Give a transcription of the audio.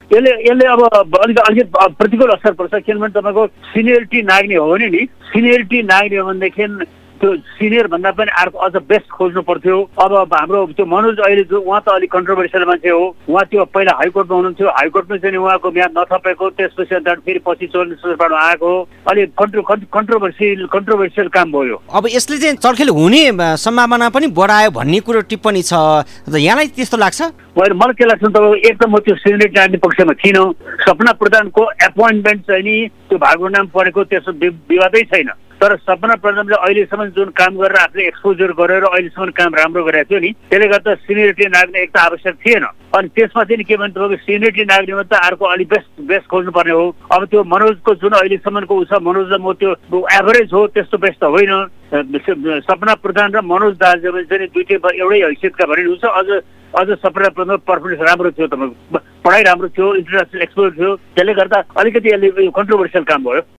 यसले यसले अब अलिकति प्रतिकूल असर पर्छ किनभने तपाईँको सिनियरिटी नाग्ने हो भने नि सिनियरिटी नाग्ने हो भनेदेखि त्यो सिनियर भन्दा पनि अर्को अझ बेस्ट खोज्नु पर्थ्यो। अब हाम्रो त्यो मनोज अहिले जो उहाँ त अलिक कन्ट्रोभर्सियल मान्छे हो, उहाँ त्यो पहिला हाइकोर्टमा हुनुहुन्थ्यो, हाइकोर्टमा चाहिँ उहाँको म्याद नथपेको, त्यसपछि अन्त फेरि पछि चोर्नीबाट आएको, अलिक कन्ट्रोभर्सियल काम भयो। अब यसले चाहिँ चर्खेल हुने सम्भावना पनि बढायो भन्ने कुरो टिप्पणी छ, यहाँलाई त्यस्तो लाग्छ? मलाई के लाग्छ तपाईँको एकदम म त्यो सिनियरिटी नाग्ने पक्षमा थिइनँ। सपना प्रधानको एपोइन्टमेन्ट चाहिँ नि त्यो भागको नाम परेको त्यसो विवादै छैन, तर सपना प्रधानले अहिलेसम्म जुन काम गरेर आफूले एक्सपोजर गरेर अहिलेसम्म काम राम्रो गरेको थियो नि त्यसले गर्दा सिनियरिटी नाग्ने एक त आवश्यक थिएन। अनि त्यसमा चाहिँ के भने तपाईँको सिनियरिटी नाग्नेमा त अर्को अलिक बेस्ट खोज्नुपर्ने हो। अब त्यो मनोजको जुन अहिलेसम्मको ऊ छ, मनोजलाई म त्यो एभरेज हो त्यस्तो बेस्ट त होइन। सपना प्रधान र मनोज दाहाल चाहिँ दुइटै एउटै हैसियतका भने हुन्छ। अझ सपना प्रधानको पर्फर्मेन्स राम्रो थियो, तपाईँको पढाइ राम्रो थियो, इन्टरनेसनल एक्सपोजर थियो, त्यसले गर्दा अलिकति यसले कन्ट्रोभर्सियल काम भयो।